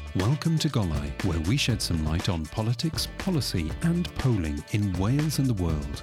Welcome to Golau, where we shed some light on politics, policy and polling in Wales and the world.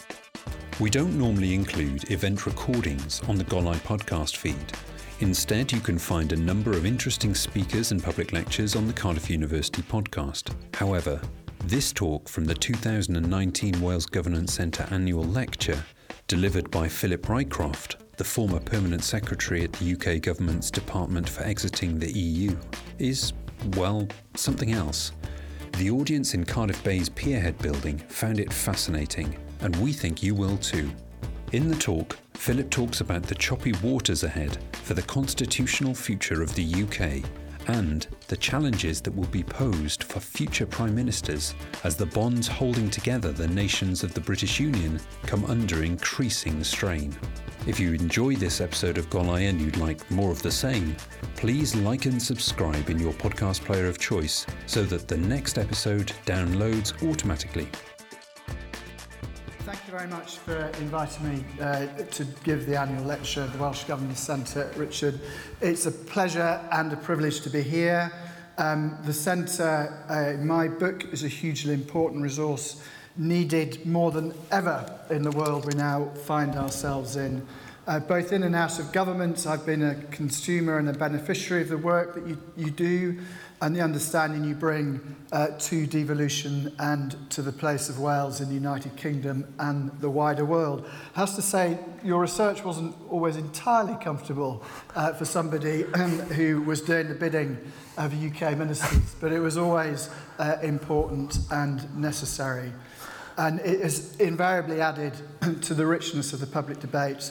We don't normally include event recordings on the Golau podcast feed. Instead, you can find a number of interesting speakers and public lectures on the Cardiff University podcast. However, this talk from the 2019 Wales Governance Centre annual lecture, delivered by Philip Rycroft, the former Permanent Secretary at the UK Government's Department for Exiting the EU, is, well, something else. The audience in Cardiff Bay's Pierhead building found it fascinating, and we think you will too. In the talk, Philip talks about the choppy waters ahead for the constitutional future of the UK and the challenges that will be posed for future Prime Ministers as the bonds holding together the nations of the British Union come under increasing strain. If you enjoy this episode of Golau and you'd like more of the same, please like and subscribe in your podcast player of choice so that the next episode downloads automatically. Thank you very much for inviting me to give the annual lecture at the Welsh Governance Centre, Richard. It's a pleasure and a privilege to be here. The Centre, in my book, is a hugely important resource needed more than ever in the world we now find ourselves in. Both in and out of government, I've been a consumer and a beneficiary of the work that you do and the understanding you bring to devolution and to the place of Wales in the United Kingdom and the wider world. I have to say, your research wasn't always entirely comfortable for somebody who was doing the bidding of UK ministers, but it was always important and necessary. And it has invariably added to the richness of the public debate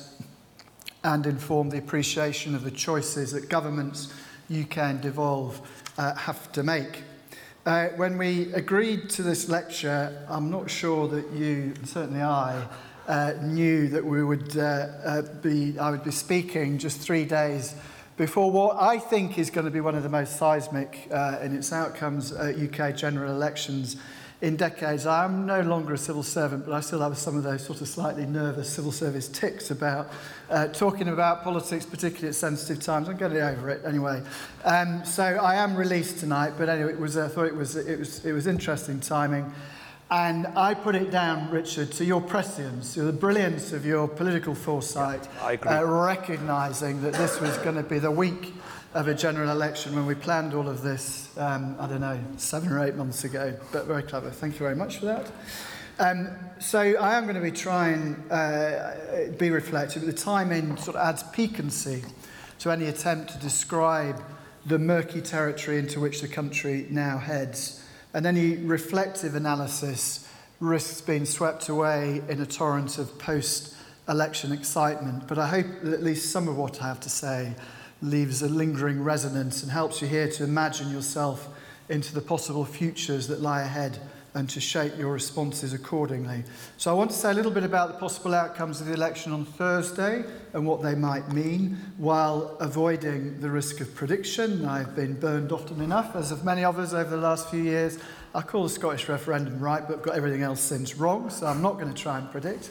and informed the appreciation of the choices that governments, UK and devolve, have to make. When we agreed to this lecture, I'm not sure that you, and certainly I, knew that I would be speaking just 3 days before what I think is going to be one of the most seismic in its outcomes UK general elections in decades. I'm no longer a civil servant, but I still have some of those sort of slightly nervous civil service tics about talking about politics, particularly at sensitive times. I'm getting over it anyway. So I am released tonight, but anyway, I thought it was interesting timing. And I put it down, Richard, to your prescience, to the brilliance of your political foresight, recognising that this was going to be the week of a general election when we planned all of this, 7 or 8 months ago, but very clever. Thank you very much for that. So I am going to be trying be reflective, but the timing sort of adds piquancy to any attempt to describe the murky territory into which the country now heads, and any reflective analysis risks being swept away in a torrent of post-election excitement. But I hope that at least some of what I have to say leaves a lingering resonance and helps you here to imagine yourself into the possible futures that lie ahead and to shape your responses accordingly. So I want to say a little bit about the possible outcomes of the election on Thursday and what they might mean, while avoiding the risk of prediction. I've been burned often enough, as have many of us over the last few years. I call the Scottish referendum right, but got everything else since wrong, so I'm not going to try and predict.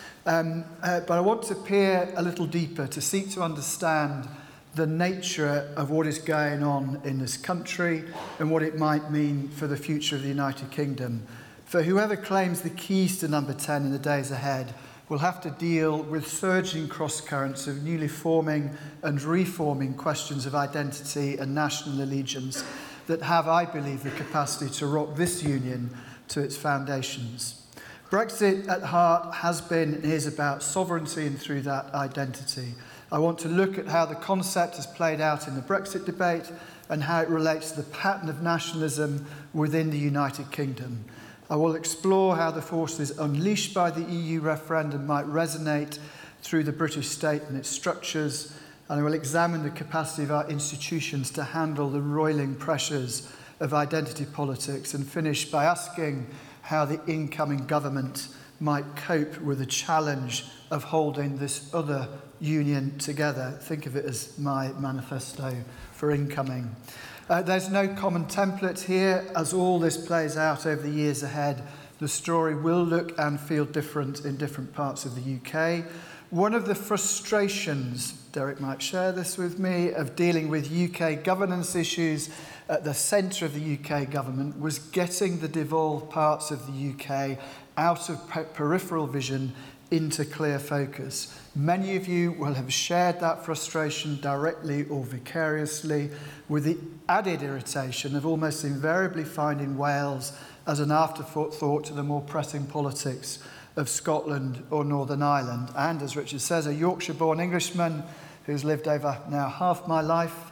But I want to peer a little deeper to seek to understand the nature of what is going on in this country and what it might mean for the future of the United Kingdom. For whoever claims the keys to number 10 in the days ahead will have to deal with surging cross-currents of newly forming and reforming questions of identity and national allegiance that have, I believe, the capacity to rock this union to its foundations. Brexit at heart has been and is about sovereignty, and through that, identity. I want to look at how the concept has played out in the Brexit debate and how it relates to the pattern of nationalism within the United Kingdom. I will explore how the forces unleashed by the EU referendum might resonate through the British state and its structures, and I will examine the capacity of our institutions to handle the roiling pressures of identity politics, and finish by asking how the incoming government might cope with the challenge of holding this other union together. Think of it as my manifesto for incoming. There's no common template here. As all this plays out over the years ahead, the story will look and feel different in different parts of the UK. one of the frustrations, Derek might share this with me, of dealing with UK governance issues at the centre of the UK government was getting the devolved parts of the UK out of peripheral vision into clear focus. Many of you will have shared that frustration directly or vicariously, with the added irritation of almost invariably finding Wales as an afterthought to the more pressing politics of Scotland or Northern Ireland. And as Richard says, a Yorkshire-born Englishman who's lived over now half my life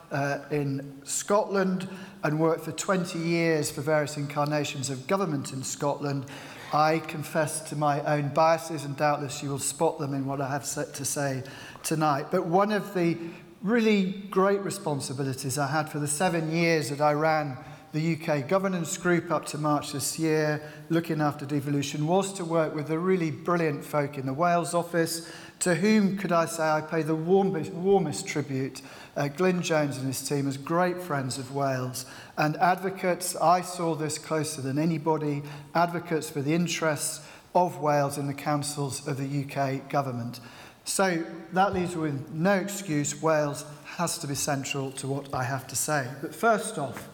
in Scotland and worked for 20 years for various incarnations of government in Scotland, I confess to my own biases, and doubtless you will spot them in what I have to say tonight. But one of the really great responsibilities I had for the 7 years that I ran the UK governance group up to March this year, looking after devolution, was to work with the really brilliant folk in the Wales office, to whom, could I say, I pay the warmest tribute. Glyn Jones and his team as great friends of Wales, and advocates, I saw this closer than anybody, advocates for the interests of Wales in the councils of the UK government. So that leaves with no excuse. Wales has to be central to what I have to say. But first off,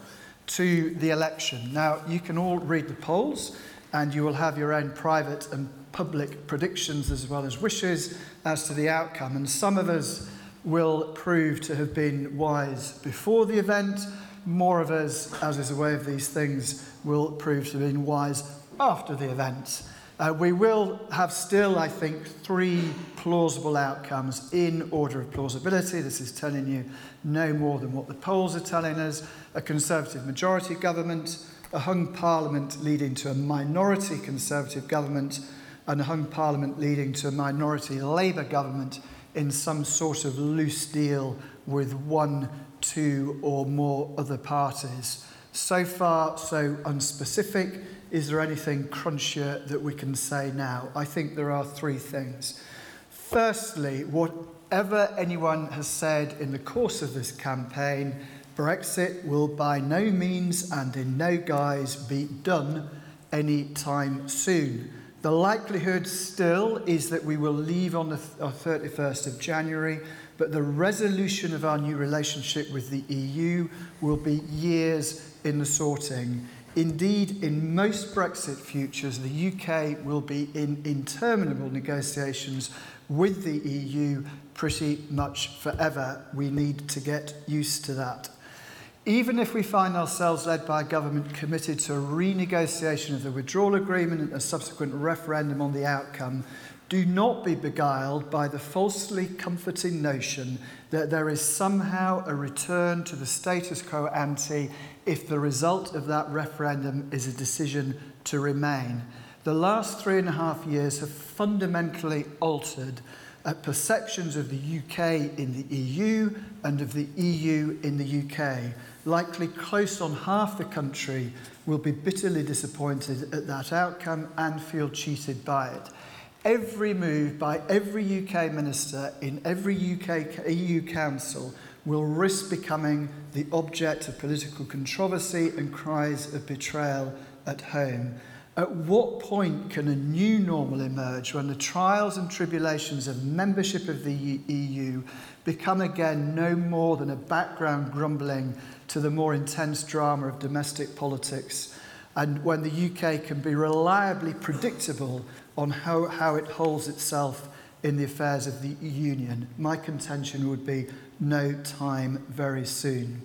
to the election. Now, you can all read the polls, and you will have your own private and public predictions as well as wishes as to the outcome. And some of us will prove to have been wise before the event. More of us, as is the way of these things, will prove to have been wise after the event. We will have still, I think, 3 plausible outcomes in order of plausibility. This is telling you no more than what the polls are telling us. A Conservative majority government, a hung parliament leading to a minority Conservative government, and a hung parliament leading to a minority Labour government in some sort of loose deal with 1, 2 or more other parties. So far, so unspecific. Is there anything crunchier that we can say now? I think there are 3 things. Firstly, whatever anyone has said in the course of this campaign, Brexit will by no means and in no guise be done any time soon. The likelihood still is that we will leave on the 31st of January, but the resolution of our new relationship with the EU will be years in the sorting. Indeed, in most Brexit futures, the UK will be in interminable negotiations with the EU pretty much forever. We need to get used to that. Even if we find ourselves led by a government committed to a renegotiation of the withdrawal agreement and a subsequent referendum on the outcome, do not be beguiled by the falsely comforting notion that there is somehow a return to the status quo ante if the result of that referendum is a decision to remain. The last 3.5 years have fundamentally altered perceptions of the UK in the EU and of the EU in the UK. Likely close on half the country will be bitterly disappointed at that outcome and feel cheated by it. Every move by every UK minister in every UK EU council will risk becoming the object of political controversy and cries of betrayal at home. At what point can a new normal emerge when the trials and tribulations of membership of the EU become again no more than a background grumbling to the more intense drama of domestic politics, and when the UK can be reliably predictable on how it holds itself in the affairs of the Union? My contention would be no time very soon.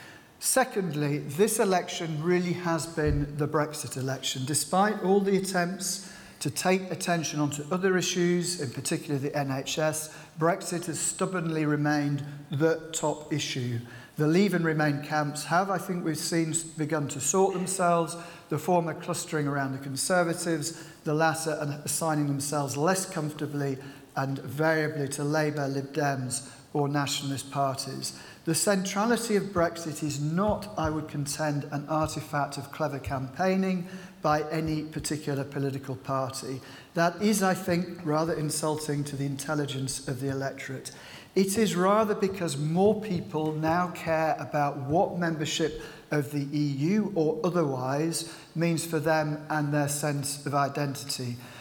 Secondly, this election really has been the Brexit election. Despite all the attempts to take attention onto other issues, in particular the NHS, Brexit has stubbornly remained the top issue. The Leave and Remain camps have, I think we've seen, begun to sort themselves, the former clustering around the Conservatives, the latter assigning themselves less comfortably and variably to Labour, Lib Dems or nationalist parties. The centrality of Brexit is not, I would contend, an artefact of clever campaigning by any particular political party. That is, I think, rather insulting to the intelligence of the electorate. It is rather because more people now care about what membership of the EU or otherwise means for them and their sense of identity.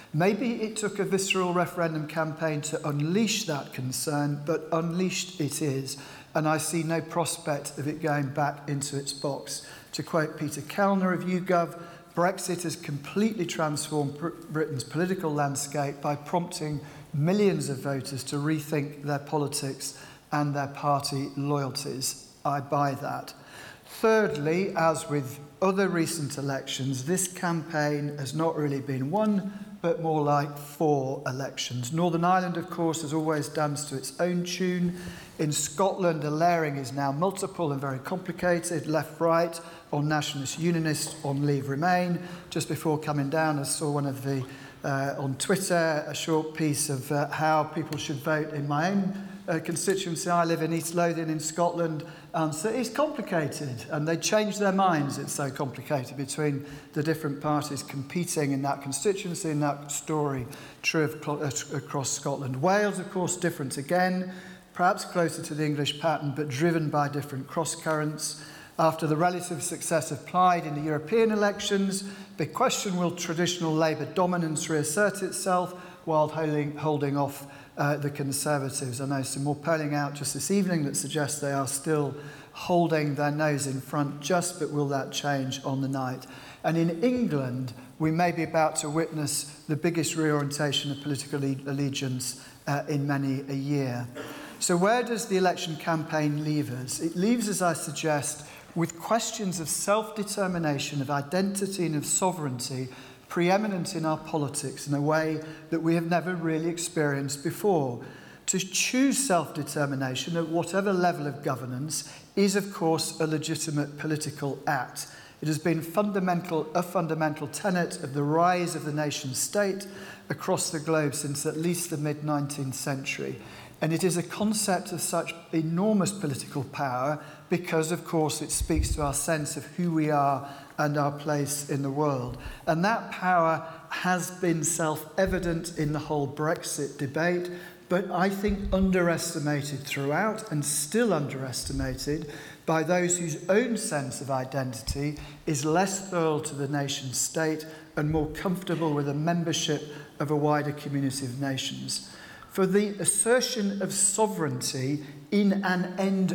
Maybe it took a visceral referendum campaign to unleash that concern, but unleashed it is, and I see no prospect of it going back into its box. To quote Peter Kellner of YouGov, Brexit has completely transformed Britain's political landscape by prompting millions of voters to rethink their politics and their party loyalties. I buy that. Thirdly, as with other recent elections, this campaign has not really been one, but more like 4 elections. Northern Ireland, of course, has always danced to its own tune. In Scotland, the layering is now multiple and very complicated, left-right, on nationalist unionist, on Leave Remain. Just before coming down, I saw one of the, on Twitter, a short piece of how people should vote in my own constituency. I live in East Lothian in Scotland, so it's complicated, and they change their minds. It's so complicated between the different parties competing in that constituency, and that story true across Scotland. Wales, of course, different again, perhaps closer to the English pattern, but driven by different cross-currents. After the relative success of Plaid in the European elections, the question, will traditional Labour dominance reassert itself while holding off the Conservatives? I know some more polling out just this evening that suggests they are still holding their nose in front just, but will that change on the night? And in England, we may be about to witness the biggest reorientation of political allegiance in many a year. So where does the election campaign leave us? It leaves us, I suggest, with questions of self-determination, of identity and of sovereignty preeminent in our politics in a way that we have never really experienced before. To choose self-determination at whatever level of governance is, of course, a legitimate political act. It has been a fundamental tenet of the rise of the nation-state across the globe since at least the mid-19th century. And it is a concept of such enormous political power because, of course, it speaks to our sense of who we are and our place in the world. And that power has been self-evident in the whole Brexit debate, but I think underestimated throughout and still underestimated by those whose own sense of identity is less loyal to the nation state and more comfortable with a membership of a wider community of nations. For the assertion of sovereignty in an end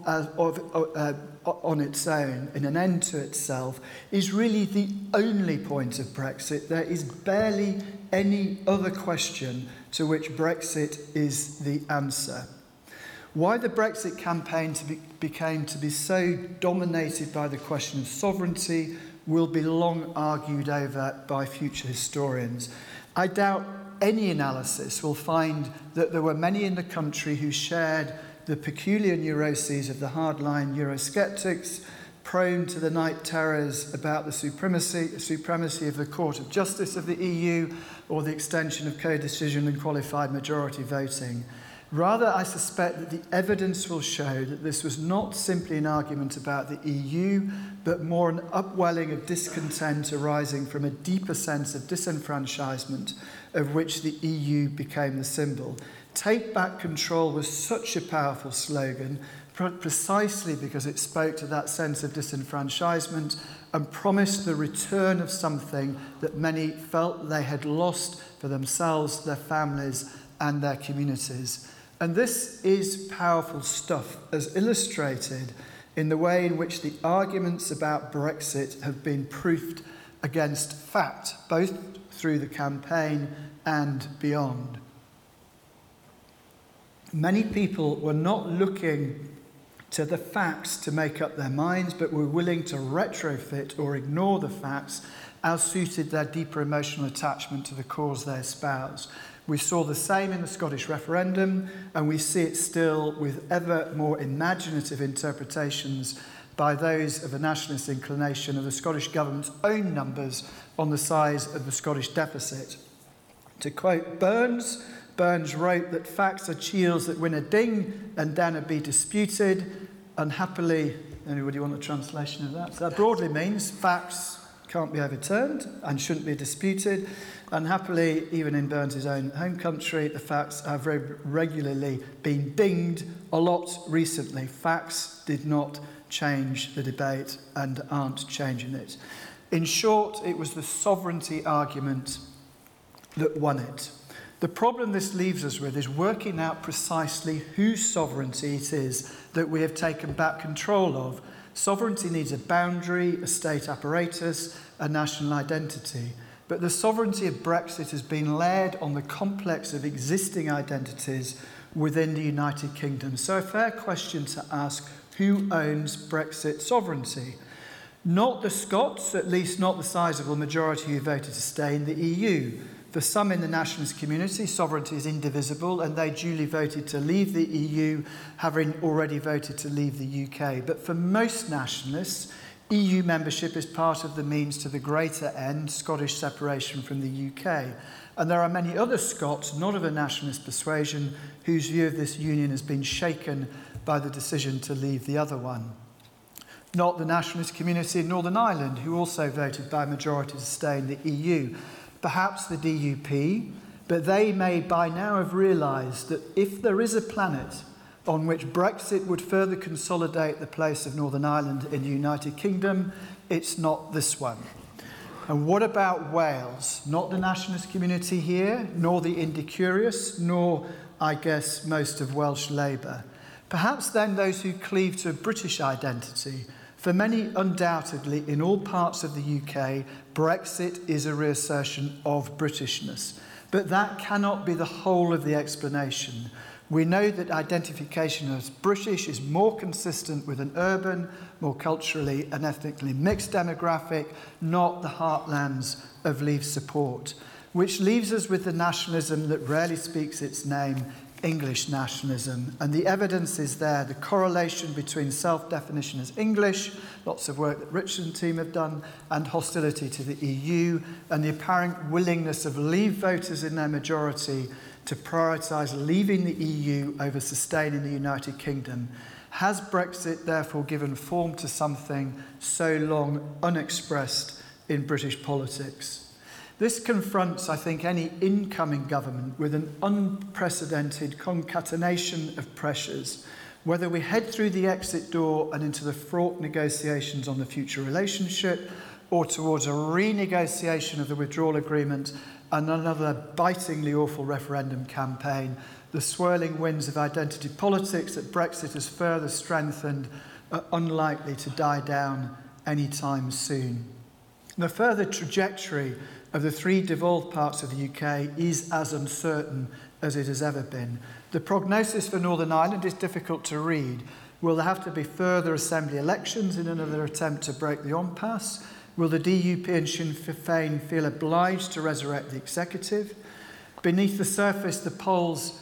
on its own, in an end to itself, is really the only point of Brexit. There is barely any other question to which Brexit is the answer. Why the Brexit campaign became to be so dominated by the question of sovereignty will be long argued over by future historians. I doubt any analysis will find that there were many in the country who shared the peculiar neuroses of the hardline Eurosceptics, prone to the night terrors about the supremacy of the Court of Justice of the EU or the extension of co-decision and qualified majority voting. Rather, I suspect that the evidence will show that this was not simply an argument about the EU, but more an upwelling of discontent arising from a deeper sense of disenfranchisement of which the EU became the symbol. Take back control was such a powerful slogan, precisely because it spoke to that sense of disenfranchisement and promised the return of something that many felt they had lost for themselves, their families, and their communities. And this is powerful stuff, as illustrated in the way in which the arguments about Brexit have been proofed against fact, both through the campaign and beyond. Many people were not looking to the facts to make up their minds, but were willing to retrofit or ignore the facts as suited their deeper emotional attachment to the cause they espouse. We saw the same in the Scottish referendum, and we see it still with ever more imaginative interpretations by those of a nationalist inclination of the Scottish government's own numbers on the size of the Scottish deficit. To quote Burns wrote that facts are shields that win a ding and danna be disputed. Unhappily, anybody want a translation of that? So that broadly means facts can't be overturned and shouldn't be disputed. Unhappily, even in Burns' own home country, the facts have very regularly been dinged a lot recently. Facts did not change the debate and aren't changing it. In short, it was the sovereignty argument that won it. The problem this leaves us with is working out precisely whose sovereignty it is that we have taken back control of. Sovereignty needs a boundary, a state apparatus, a national identity. But the sovereignty of Brexit has been layered on the complex of existing identities within the United Kingdom. So a fair question to ask, who owns Brexit sovereignty? Not the Scots, at least not the sizable majority who voted to stay in the EU. For some in the nationalist community, sovereignty is indivisible, and they duly voted to leave the EU, having already voted to leave the UK. But for most nationalists, EU membership is part of the means to the greater end, Scottish separation from the UK. And there are many other Scots, not of a nationalist persuasion, whose view of this union has been shaken by the decision to leave the other one. Not the nationalist community in Northern Ireland, who also voted by majority to stay in the EU. Perhaps the DUP, but they may by now have realised that if there is a planet on which Brexit would further consolidate the place of Northern Ireland in the United Kingdom, it's not this one. And what about Wales? Not the nationalist community here, nor the Indicurious, nor, I guess, most of Welsh Labour. Perhaps then those who cleave to a British identity. For many, undoubtedly, in all parts of the UK, Brexit is a reassertion of Britishness. But that cannot be the whole of the explanation. We know that identification as British is more consistent with an urban, more culturally and ethnically mixed demographic, not the heartlands of Leave support, which leaves us with the nationalism that rarely speaks its name, English nationalism. And the evidence is there, the correlation between self-definition as English, lots of work that Richard and team have done, and hostility to the EU, and the apparent willingness of Leave voters in their majority to prioritise leaving the EU over sustaining the United Kingdom. Has Brexit therefore given form to something so long unexpressed in British politics? This confronts, I think, any incoming government with an unprecedented concatenation of pressures, whether we head through the exit door and into the fraught negotiations on the future relationship, or towards a renegotiation of the withdrawal agreement and another bitingly awful referendum campaign. The swirling winds of identity politics that Brexit has further strengthened are unlikely to die down anytime soon. The further trajectory of the three devolved parts of the UK is as uncertain as it has ever been. The prognosis for Northern Ireland is difficult to read. Will there have to be further assembly elections in another attempt to break the impasse? Will the DUP and Sinn Féin feel obliged to resurrect the executive? Beneath the surface, the polls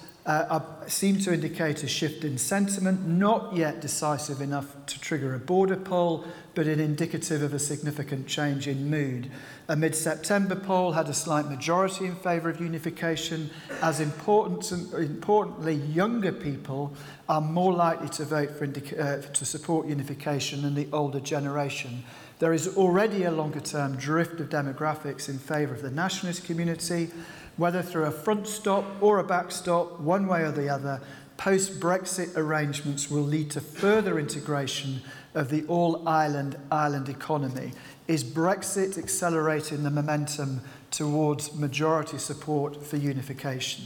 seem to indicate a shift in sentiment, not yet decisive enough to trigger a border poll, but indicative of a significant change in mood. A mid-September poll had a slight majority in favour of unification. As importantly, younger people are more likely to vote to support unification than the older generation. There is already a longer-term drift of demographics in favour of the nationalist community. Whether through a front stop or a backstop, one way or the other, post-Brexit arrangements will lead to further integration of the all-Ireland economy. Is Brexit accelerating the momentum towards majority support for unification?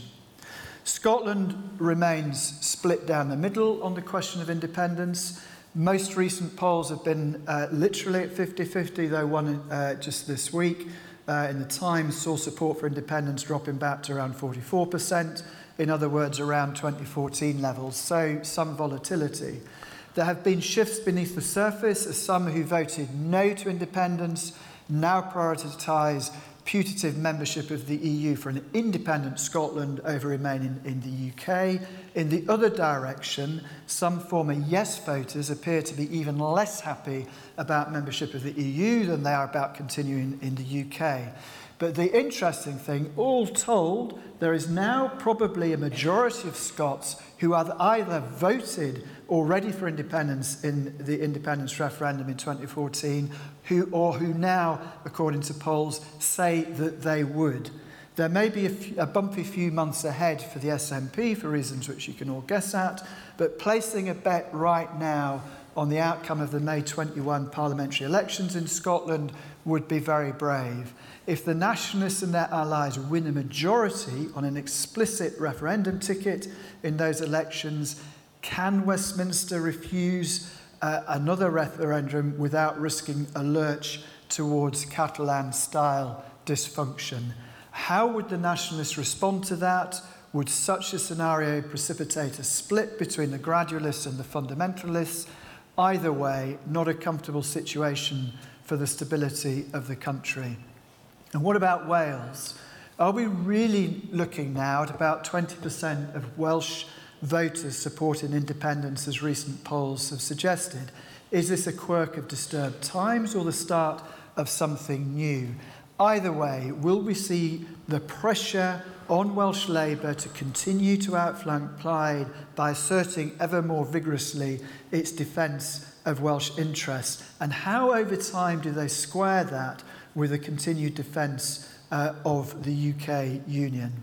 Scotland remains split down the middle on the question of independence. Most recent polls have been literally at 50-50, though one just this week in the Times saw support for independence dropping back to around 44%, in other words, around 2014 levels, so some volatility. There have been shifts beneath the surface as some who voted no to independence now prioritise putative membership of the EU for an independent Scotland over remaining in the UK. In the other direction, some former yes voters appear to be even less happy about membership of the EU than they are about continuing in the UK. But the interesting thing, all told, there is now probably a majority of Scots who have either voted already for independence in the independence referendum in 2014, who now, according to polls, say that they would. There may be a bumpy few months ahead for the SNP for reasons which you can all guess at, but placing a bet right now on the outcome of the May 21 parliamentary elections in Scotland would be very brave. If the Nationalists and their allies win a majority on an explicit referendum ticket in those elections, can Westminster refuse another referendum without risking a lurch towards Catalan-style dysfunction? How would the Nationalists respond to that? Would such a scenario precipitate a split between the gradualists and the fundamentalists? Either way, not a comfortable situation for the stability of the country. And what about Wales? Are we really looking now at about 20% of Welsh voters supporting independence, as recent polls have suggested? Is this a quirk of disturbed times or the start of something new? Either way, will we see the pressure on Welsh Labour to continue to outflank Plaid by asserting ever more vigorously its defence of Welsh interests? And how over time do they square that with a continued defence of the UK Union?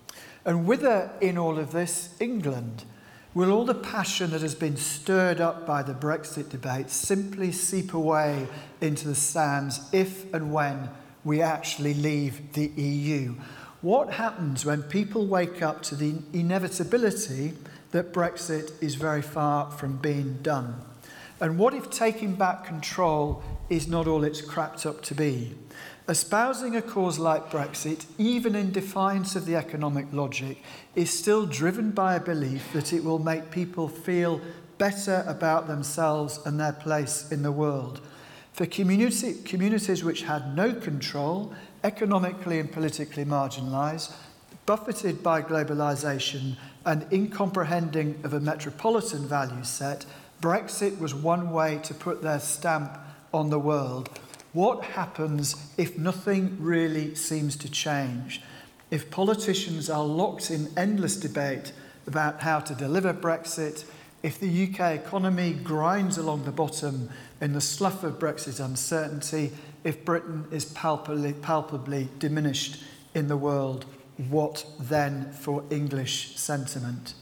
And whither in all of this, England? Will all the passion that has been stirred up by the Brexit debate simply seep away into the sands if and when we actually leave the EU? What happens when people wake up to the inevitability that Brexit is very far from being done? And what if taking back control is not all it's cracked up to be? Espousing a cause like Brexit, even in defiance of the economic logic, is still driven by a belief that it will make people feel better about themselves and their place in the world. For communities which had no control, economically and politically marginalised, buffeted by globalisation and incomprehending of a metropolitan value set, Brexit was one way to put their stamp on the world. What happens if nothing really seems to change? If politicians are locked in endless debate about how to deliver Brexit, if the UK economy grinds along the bottom in the slough of Brexit uncertainty, if Britain is palpably diminished in the world, what then for English sentiment?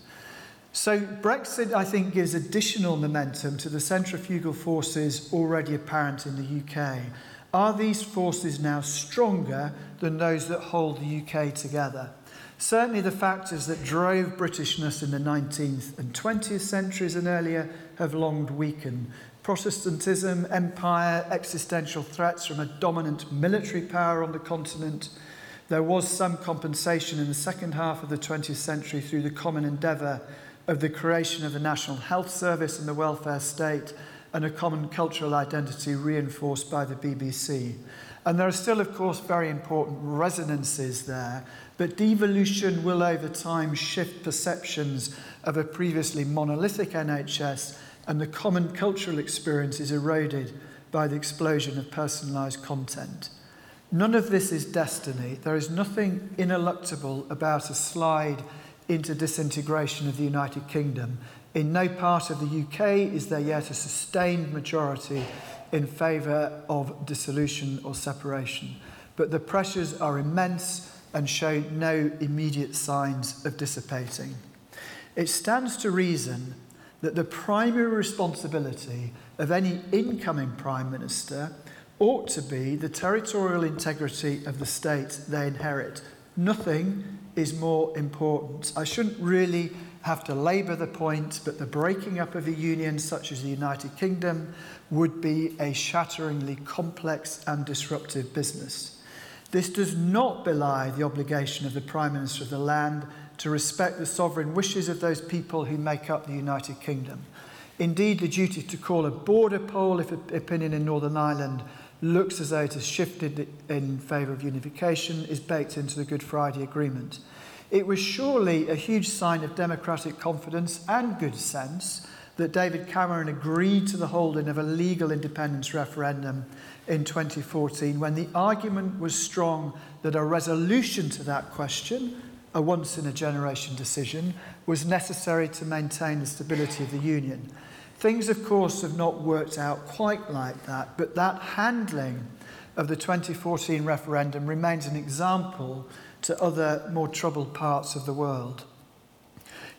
So Brexit, I think, gives additional momentum to the centrifugal forces already apparent in the UK. Are these forces now stronger than those that hold the UK together? Certainly the factors that drove Britishness in the 19th and 20th centuries and earlier have long weakened. Protestantism, empire, existential threats from a dominant military power on the continent. There was some compensation in the second half of the 20th century through the common endeavour of the creation of the National Health Service and the welfare state, and a common cultural identity reinforced by the BBC. And there are still, of course, very important resonances there, but devolution will over time shift perceptions of a previously monolithic NHS, and the common cultural experience is eroded by the explosion of personalised content. None of this is destiny. There is nothing ineluctable about a slide into disintegration of the United Kingdom. In no part of the UK is there yet a sustained majority in favour of dissolution or separation. But the pressures are immense and show no immediate signs of dissipating. It stands to reason that the primary responsibility of any incoming Prime Minister ought to be the territorial integrity of the state they inherit. Nothing is more important. I shouldn't really have to labour the point, but the breaking up of a union such as the United Kingdom would be a shatteringly complex and disruptive business. This does not belie the obligation of the Prime Minister of the land to respect the sovereign wishes of those people who make up the United Kingdom. Indeed, the duty to call a border poll if opinion in Northern Ireland looks as though it has shifted in favour of unification is baked into the Good Friday Agreement. It was surely a huge sign of democratic confidence and good sense that David Cameron agreed to the holding of a legal independence referendum in 2014 when the argument was strong that a resolution to that question, a once-in-a-generation decision, was necessary to maintain the stability of the Union. Things, of course, have not worked out quite like that, but that handling of the 2014 referendum remains an example to other more troubled parts of the world.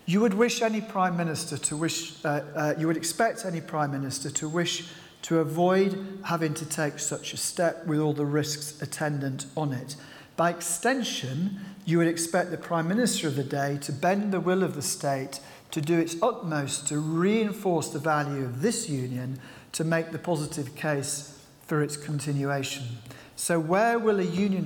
You would wish any Prime Minister to you would expect any Prime Minister to wish to avoid having to take such a step with all the risks attendant on it. By extension, you would expect the Prime Minister of the day to bend the will of the state to do its utmost to reinforce the value of this union, to make the positive case for its continuation. So where will a union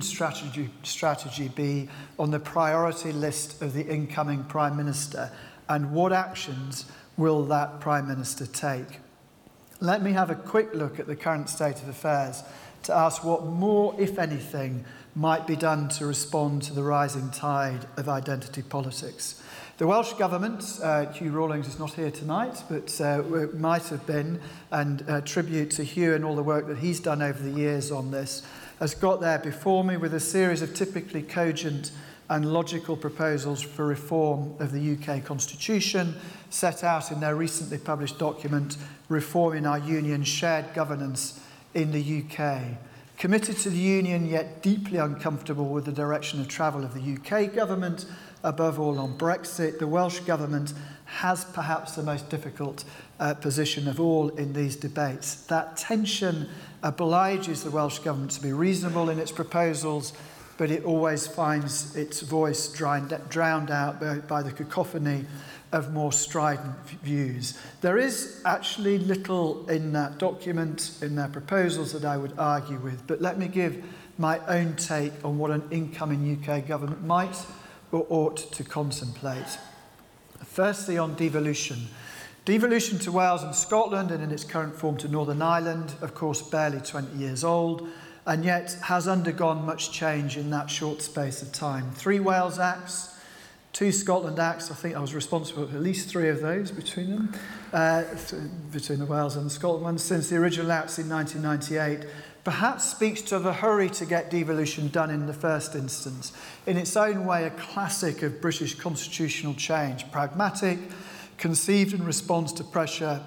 strategy be on the priority list of the incoming Prime Minister, and what actions will that Prime Minister take? Let me have a quick look at the current state of affairs to ask what more, if anything, might be done to respond to the rising tide of identity politics. The Welsh Government, Hugh Rawlings is not here tonight, but might have been, and tribute to Hugh and all the work that he's done over the years on this, has got there before me with a series of typically cogent and logical proposals for reform of the UK Constitution, set out in their recently published document, Reforming Our Union's Shared Governance in the UK. Committed to the Union, yet deeply uncomfortable with the direction of travel of the UK government, above all on Brexit, the Welsh Government has perhaps the most difficult position of all in these debates. That tension obliges the Welsh Government to be reasonable in its proposals, but it always finds its voice drowned out by the cacophony of more strident views. There is actually little in that document, in their proposals, that I would argue with, but let me give my own take on what an incoming UK government might or ought to contemplate. Firstly, on devolution. Devolution to Wales and Scotland, and in its current form to Northern Ireland, of course barely 20 years old, and yet has undergone much change in that short space of time. 3 Wales Acts, 2 Scotland Acts. I think I was responsible for at least 3 of those between them, between the Wales and the Scotland ones, since the original Acts in 1998, perhaps speaks to the hurry to get devolution done in the first instance. In its own way, a classic of British constitutional change, pragmatic, conceived in response to pressure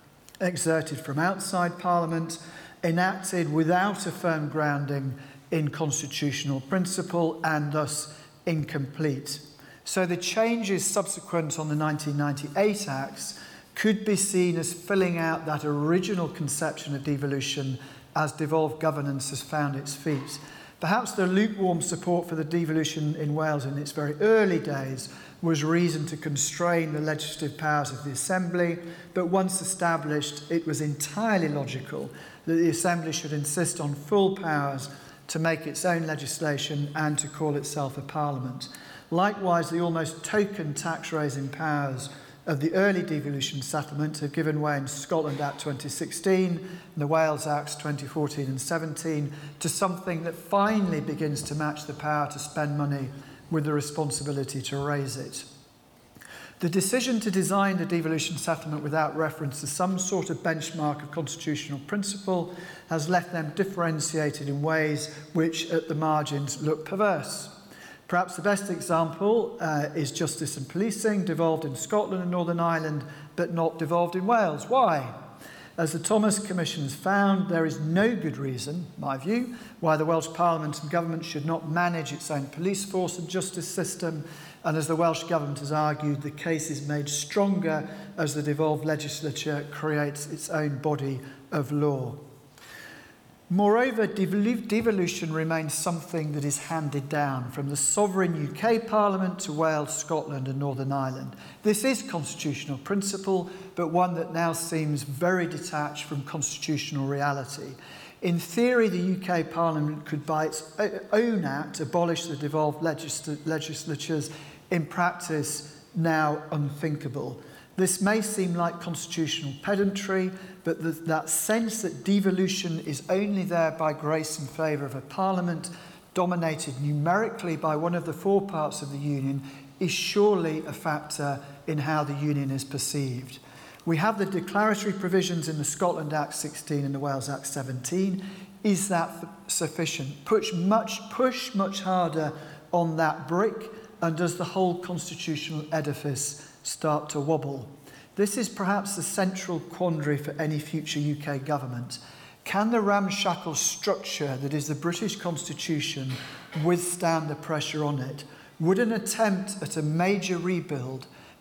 exerted from outside Parliament, enacted without a firm grounding in constitutional principle, and thus incomplete. So the changes subsequent on the 1998 Acts could be seen as filling out that original conception of devolution as devolved governance has found its feet. Perhaps the lukewarm support for the devolution in Wales in its very early days was reason to constrain the legislative powers of the Assembly, but once established, it was entirely logical that the Assembly should insist on full powers to make its own legislation and to call itself a Parliament. Likewise, the almost token tax-raising powers of the early devolution settlement have given way in Scotland Act 2016 and the Wales Acts 2014 and 17 to something that finally begins to match the power to spend money with the responsibility to raise it. The decision to design the devolution settlement without reference to some sort of benchmark of constitutional principle has left them differentiated in ways which at the margins look perverse. Perhaps the best example is justice and policing, devolved in Scotland and Northern Ireland, but not devolved in Wales. Why? As the Thomas Commission has found, there is no good reason, in my view, why the Welsh Parliament and Government should not manage its own police force and justice system, and as the Welsh Government has argued, the case is made stronger as the devolved legislature creates its own body of law. Moreover, devolution remains something that is handed down from the sovereign UK Parliament to Wales, Scotland and Northern Ireland. This is constitutional principle, but one that now seems very detached from constitutional reality. In theory, the UK Parliament could, by its own act, abolish the devolved legislatures. In practice, now unthinkable. This may seem like constitutional pedantry, but that sense that devolution is only there by grace and favour of a parliament dominated numerically by one of the 4 parts of the union is surely a factor in how the union is perceived. We have the declaratory provisions in the Scotland Act 16 and the Wales Act 17. Is that sufficient? Push much harder on that brick, and does the whole constitutional edifice start to wobble? This is perhaps the central quandary for any future UK government. Can the ramshackle structure that is the British Constitution withstand the pressure on it? Would an attempt at a major rebuild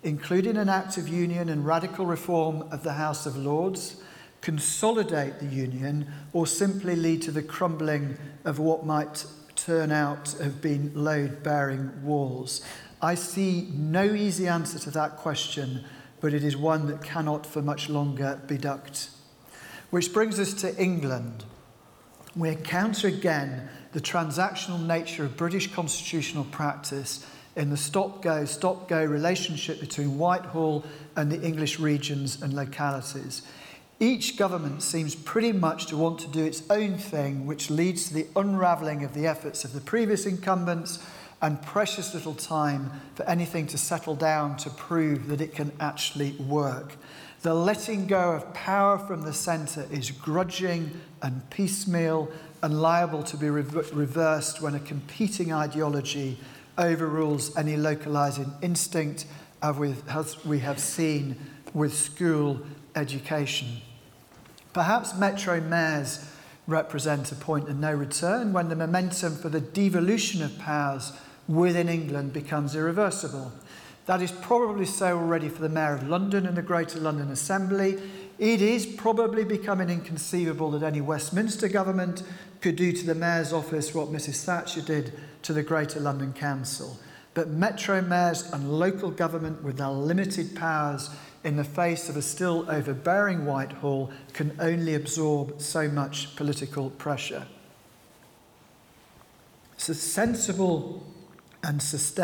including an act of union and radical reform of the House of Lords, consolidate the union, or simply lead to the crumbling of what might turn out to have been load-bearing walls? I see no easy answer to that question, but it is one that cannot for much longer be ducked. Which brings us to England. We encounter again the transactional nature of British constitutional practice in the stop-go relationship between Whitehall and the English regions and localities. Each government seems pretty much to want to do its own thing, which leads to the unravelling of the efforts of the previous incumbents and precious little time for anything to settle down to prove that it can actually work. The letting go of power from the centre is grudging and piecemeal and liable to be reversed when a competing ideology overrules any localising instinct, as we have seen with school education. Perhaps metro mayors represent a point of no return when the momentum for the devolution of powers within England becomes irreversible. That is probably so already for the Mayor of London and the Greater London Assembly. It is probably becoming inconceivable that any Westminster government could do to the Mayor's office what Mrs Thatcher did to the Greater London Council. But metro mayors and local government with their limited powers in the face of a still overbearing Whitehall can only absorb so much political pressure. So sensible and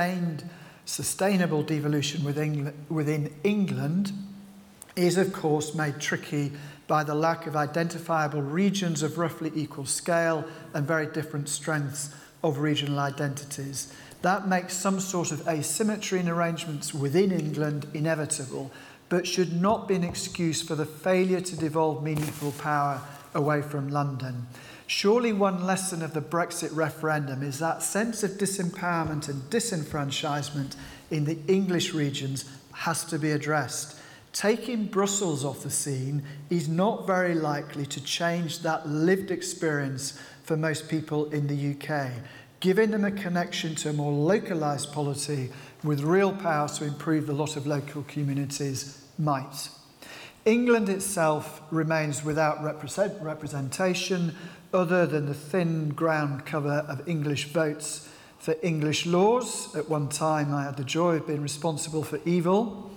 sustainable devolution within England is, of course, made tricky by the lack of identifiable regions of roughly equal scale and very different strengths of regional identities. That makes some sort of asymmetry in arrangements within England inevitable, but should not be an excuse for the failure to devolve meaningful power away from London. Surely one lesson of the Brexit referendum is that sense of disempowerment and disenfranchisement in the English regions has to be addressed. Taking Brussels off the scene is not very likely to change that lived experience for most people in the UK, giving them a connection to a more localised polity with real power to improve the lot of local communities might. England itself remains without representation other than the thin ground cover of English votes for English laws. At one time I had the joy of being responsible for evil.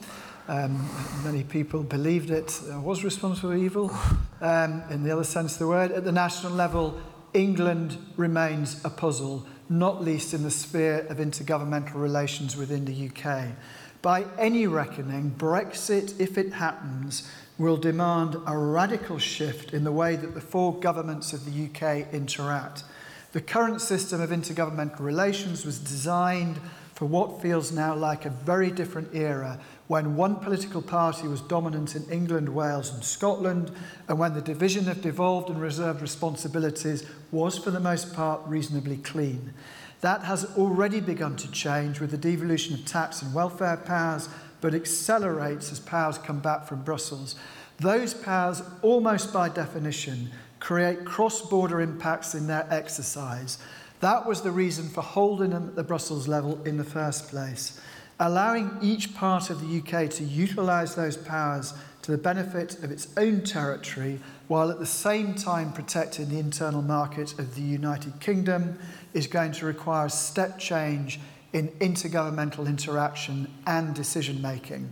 Many people believed it. I was responsible for evil in the other sense of the word. At the national level, England remains a puzzle, not least in the sphere of intergovernmental relations within the UK. By any reckoning, Brexit, if it happens, will demand a radical shift in the way that the four governments of the UK interact. The current system of intergovernmental relations was designed for what feels now like a very different era, when one political party was dominant in England, Wales and Scotland, and when the division of devolved and reserved responsibilities was for the most part reasonably clean. That has already begun to change with the devolution of tax and welfare powers, but accelerates as powers come back from Brussels. Those powers, almost by definition, create cross-border impacts in their exercise. That was the reason for holding them at the Brussels level in the first place. Allowing each part of the UK to utilise those powers to the benefit of its own territory, while at the same time protecting the internal market of the United Kingdom, is going to require a step change in intergovernmental interaction and decision-making.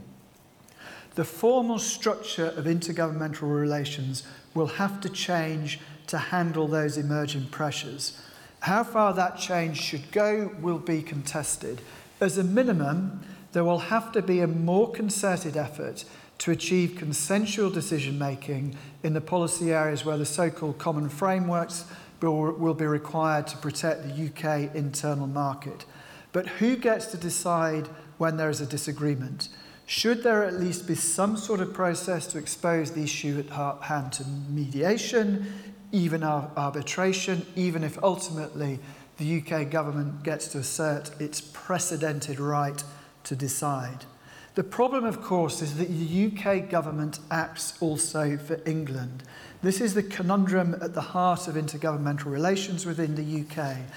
The formal structure of intergovernmental relations will have to change to handle those emerging pressures. How far that change should go will be contested. As a minimum, there will have to be a more concerted effort to achieve consensual decision-making in the policy areas where the so-called common frameworks will be required to protect the UK internal market. But who gets to decide when there is a disagreement? Should there at least be some sort of process to expose the issue at hand to mediation, even arbitration, even if ultimately the UK government gets to assert its precedented right to decide? The problem, of course, is that the UK government acts also for England. This is the conundrum at the heart of intergovernmental relations within the UK.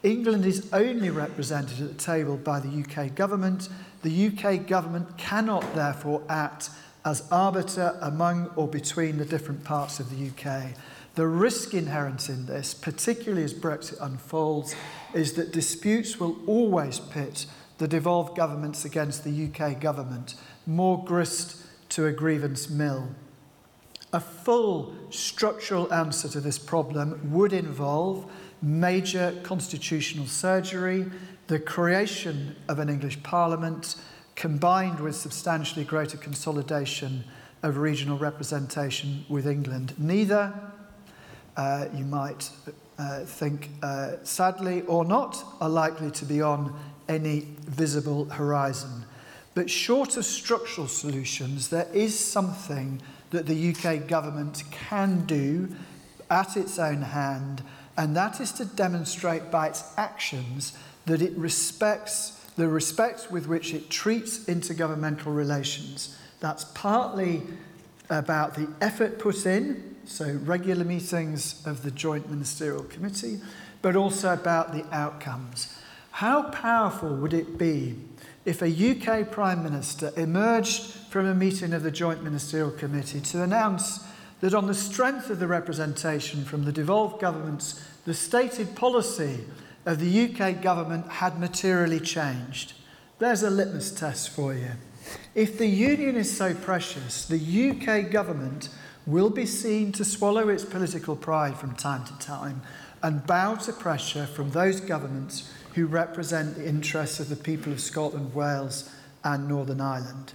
England is only represented at the table by the UK government. The UK government cannot therefore act as arbiter among or between the different parts of the UK. The risk inherent in this, particularly as Brexit unfolds, is that disputes will always pit the devolved governments against the UK government, more grist to a grievance mill. A full structural answer to this problem would involve major constitutional surgery, the creation of an English Parliament, combined with substantially greater consolidation of regional representation with England. Neither, you might think sadly or not, are likely to be on any visible horizon. But short of structural solutions, there is something that the UK government can do at its own hand, and that is to demonstrate by its actions that it respects the respect with which it treats intergovernmental relations. That's partly about the effort put in, so regular meetings of the Joint Ministerial Committee, but also about the outcomes. How powerful would it be if a UK Prime Minister emerged from a meeting of the Joint Ministerial Committee to announce that on the strength of the representation from the devolved governments, the stated policy of the UK government had materially changed? There's a litmus test for you. If the union is so precious, the UK government will be seen to swallow its political pride from time to time and bow to pressure from those governments who represent the interests of the people of Scotland, Wales and Northern Ireland.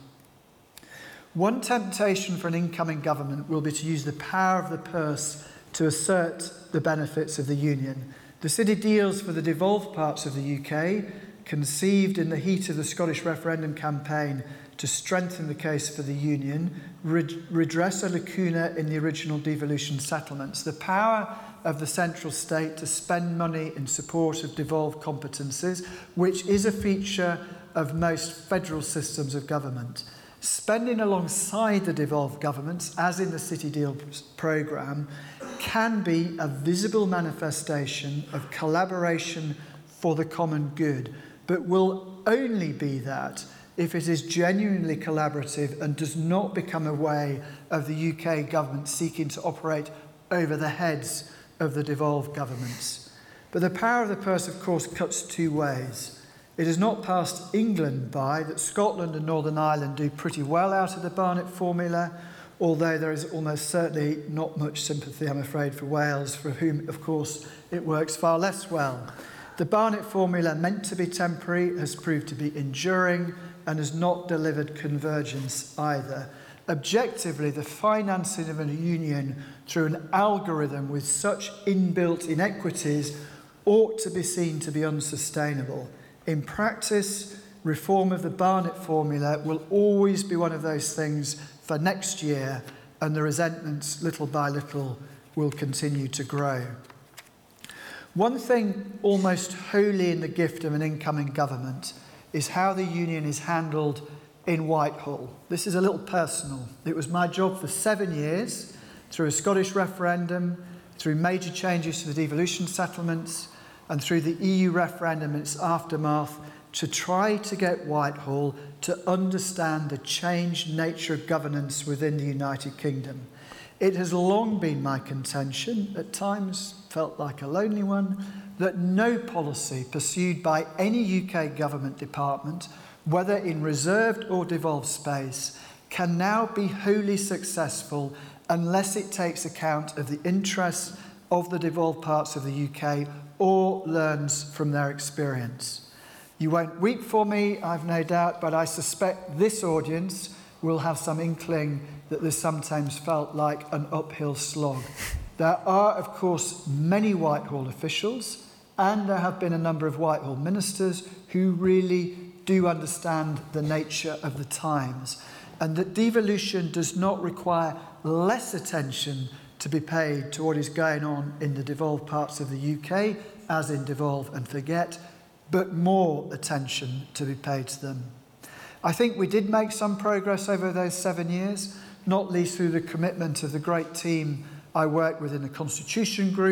One temptation for an incoming government will be to use the power of the purse to assert the benefits of the union. The City deals for the devolved parts of the UK, conceived in the heat of the Scottish referendum campaign to strengthen the case for the union, redress a lacuna in the original devolution settlements. The power of the central state to spend money in support of devolved competences, which is a feature of most federal systems of government. Spending alongside the devolved governments, as in the City Deal programme, can be a visible manifestation of collaboration for the common good, but will only be that if it is genuinely collaborative and does not become a way of the UK government seeking to operate over the heads of the devolved governments. But the power of the purse, of course, cuts two ways. It has not passed England by that Scotland and Northern Ireland do pretty well out of the Barnett formula, although there is almost certainly not much sympathy, I'm afraid, for Wales, for whom, of course, it works far less well. The Barnett formula, meant to be temporary, has proved to be enduring and has not delivered convergence either. Objectively, the financing of a union through an algorithm with such inbuilt inequities ought to be seen to be unsustainable. In practice, reform of the Barnett formula will always be one of those things for next year, and the resentments, little by little, will continue to grow. One thing almost wholly in the gift of an incoming government is how the union is handled in Whitehall. This is a little personal. It was my job for 7 years, through a Scottish referendum, through major changes to the devolution settlements, and through the EU referendum and its aftermath, to try to get Whitehall to understand the changed nature of governance within the United Kingdom. It has long been my contention, at times felt like a lonely one, that no policy pursued by any UK government department, whether in reserved or devolved space, can now be wholly successful unless it takes account of the interests of the devolved parts of the UK or learns from their experience. You won't weep for me, I've no doubt, but I suspect this audience will have some inkling that this sometimes felt like an uphill slog. There are, of course, many Whitehall officials, and there have been a number of Whitehall ministers who really do understand the nature of the times, and that devolution does not require less attention to be paid to what is going on in the devolved parts of the UK, as in Devolve and Forget, but more attention to be paid to them. I think we did make some progress over those 7 years, not least through the commitment of the great team I worked with in the Constitution Group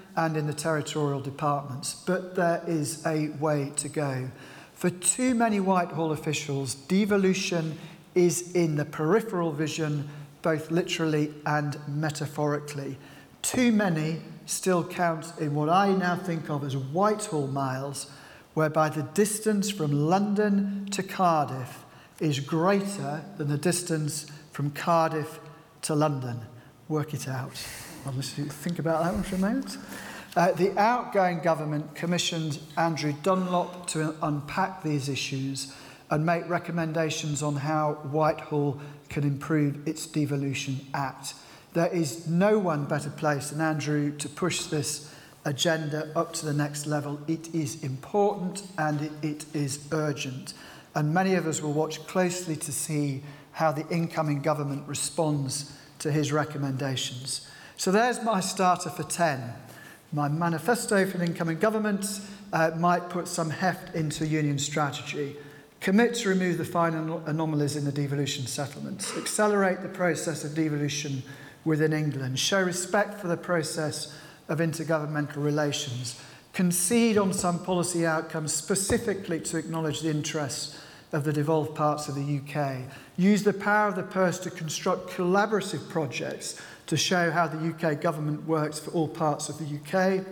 and in the territorial departments. But there is a way to go. For too many Whitehall officials, devolution is in the peripheral vision, both literally and metaphorically. Too many still count in what I now think of as Whitehall miles, whereby the distance from London to Cardiff is greater than the distance from Cardiff to London. Work it out. I'll just think about that one for a moment. The outgoing government commissioned Andrew Dunlop to unpack these issues and make recommendations on how Whitehall can improve its Devolution Act. There is no one better placed than Andrew to push this agenda up to the next level. It is important and it is urgent. And many of us will watch closely to see how the incoming government responds to his recommendations. So there's my starter for 10. My manifesto for the incoming government might put some heft into union strategy. Commit to remove the final anomalies in the devolution settlements. Accelerate the process of devolution within England. Show respect for the process of intergovernmental relations. Concede on some policy outcomes specifically to acknowledge the interests of the devolved parts of the UK. Use the power of the purse to construct collaborative projects to show how the UK government works for all parts of the UK,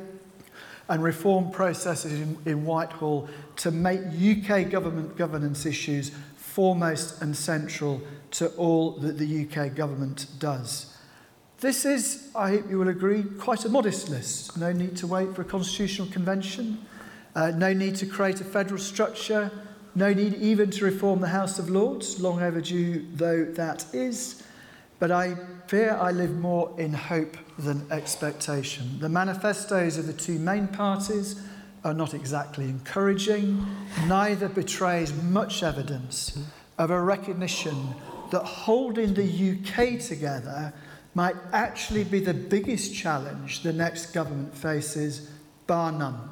and reform processes in Whitehall to make UK government governance issues foremost and central to all that the UK government does. This is, I hope you will agree, quite a modest list. No need to wait for a constitutional convention, no need to create a federal structure, no need even to reform the House of Lords, long overdue though that is. But I fear I live more in hope than expectation. The manifestos of the two main parties are not exactly encouraging. Neither betrays much evidence of a recognition that holding the UK together might actually be the biggest challenge the next government faces, bar none.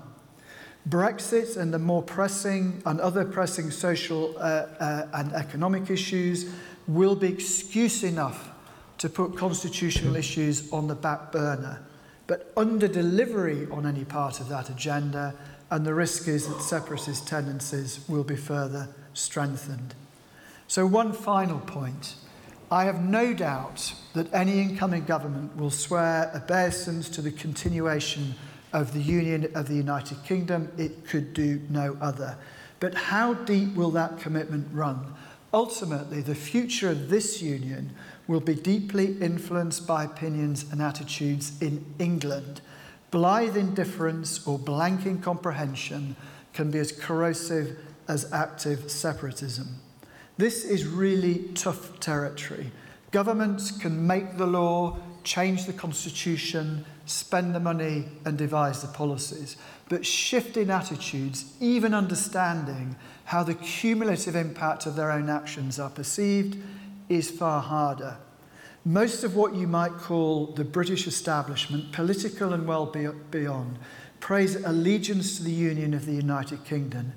Brexit and the more pressing and other pressing social and economic issues will be excuse enough to put constitutional issues on the back burner, but under-delivery on any part of that agenda, and the risk is that separatist tendencies will be further strengthened. So one final point. I have no doubt that any incoming government will swear obeisance to the continuation of the Union of the United Kingdom. It could do no other. But how deep will that commitment run? Ultimately, the future of this union will be deeply influenced by opinions and attitudes in England. Blithe indifference or blank incomprehension can be as corrosive as active separatism. This is really tough territory. Governments can make the law, change the constitution, spend the money and devise the policies. But shifting attitudes, even understanding how the cumulative impact of their own actions are perceived, is far harder. Most of what you might call the British establishment, political and well beyond, praise allegiance to the Union of the United Kingdom.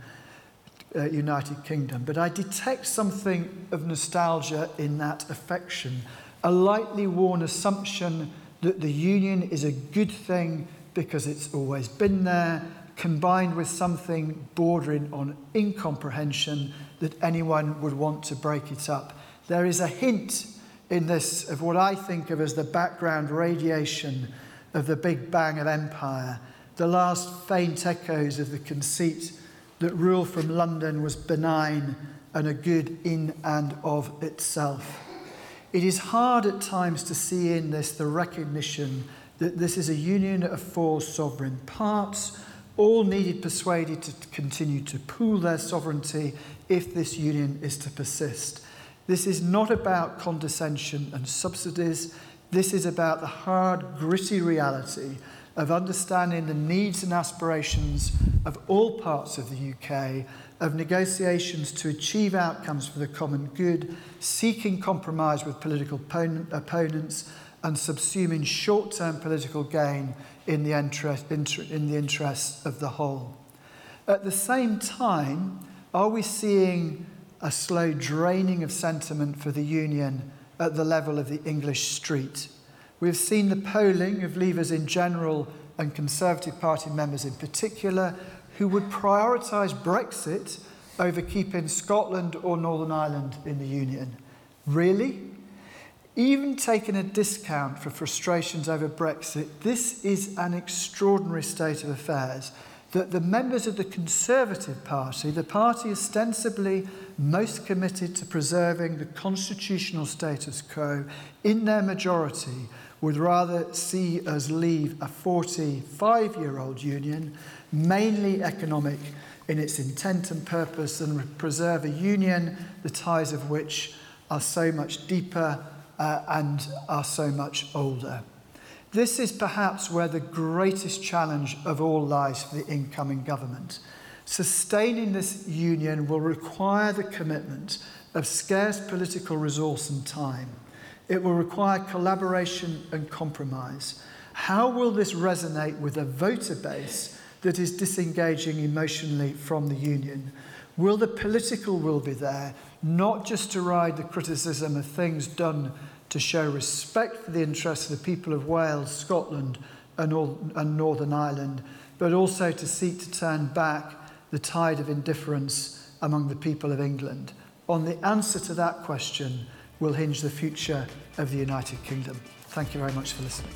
But I detect something of nostalgia in that affection, a lightly worn assumption that the Union is a good thing because it's always been there, combined with something bordering on incomprehension that anyone would want to break it up. There is a hint in this of what I think of as the background radiation of the Big Bang of empire, the last faint echoes of the conceit that rule from London was benign and a good in and of itself. It is hard at times to see in this the recognition that this is a union of four sovereign parts, all needed persuaded to continue to pool their sovereignty if this union is to persist. This is not about condescension and subsidies. This is about the hard, gritty reality of understanding the needs and aspirations of all parts of the UK, of negotiations to achieve outcomes for the common good, seeking compromise with political opponents, and subsuming short-term political gain in the interests of the whole. At the same time, are we seeing a slow draining of sentiment for the union at the level of the English street? We've seen the polling of Leavers in general and Conservative Party members in particular who would prioritise Brexit over keeping Scotland or Northern Ireland in the Union. Really? Even taking a discount for frustrations over Brexit, this is an extraordinary state of affairs that the members of the Conservative Party, the party ostensibly most committed to preserving the constitutional status quo in their majority, would rather see us leave a 45-year-old union, mainly economic in its intent and purpose, and preserve a union the ties of which are so much deeper and are so much older. This is perhaps where the greatest challenge of all lies for the incoming government. Sustaining this union will require the commitment of scarce political resource and time. It will require collaboration and compromise. How will this resonate with a voter base that is disengaging emotionally from the union? Will the political will be there, not just to ride the criticism of things done to show respect for the interests of the people of Wales, Scotland and Northern Ireland, but also to seek to turn back the tide of indifference among the people of England? On the answer to that question will hinge the future of the United Kingdom. Thank you very much for listening.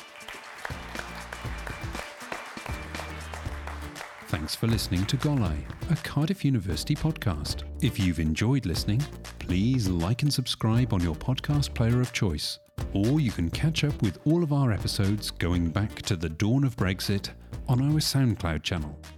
Thanks for listening to Golau, a Cardiff University podcast. If you've enjoyed listening, please like and subscribe on your podcast player of choice, or you can catch up with all of our episodes going back to the dawn of Brexit on our SoundCloud channel.